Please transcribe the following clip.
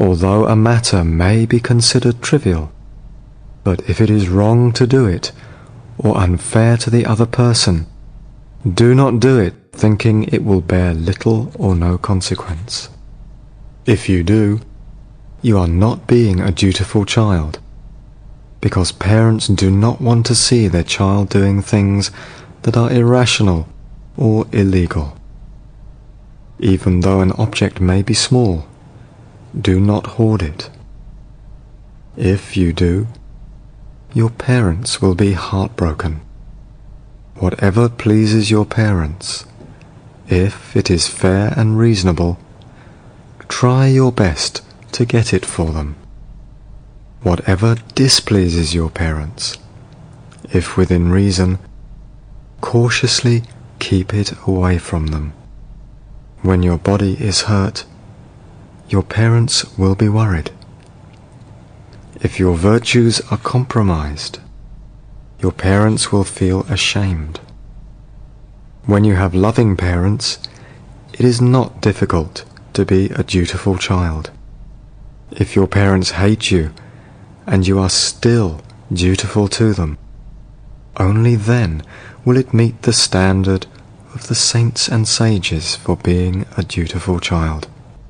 although a matter may be considered trivial, but if it is wrong to do it, or unfair to the other person, do not do it thinking it will bear little or no consequence. If you do, you are not being a dutiful child, because parents do not want to see their child doing things that are irrational or illegal. Even though an object may be small, do not hoard it. If you do, your parents will be heartbroken. Whatever pleases your parents, if it is fair and reasonable, try your best to get it for them. Whatever displeases your parents, if within reason, cautiously keep it away from them. When your body is hurt, your parents will be worried. If your virtues are compromised, your parents will feel ashamed. When you have loving parents, it is not difficult to be a dutiful child. If your parents hate you, and you are still dutiful to them, only then will it meet the standard of the saints and sages for being a dutiful child.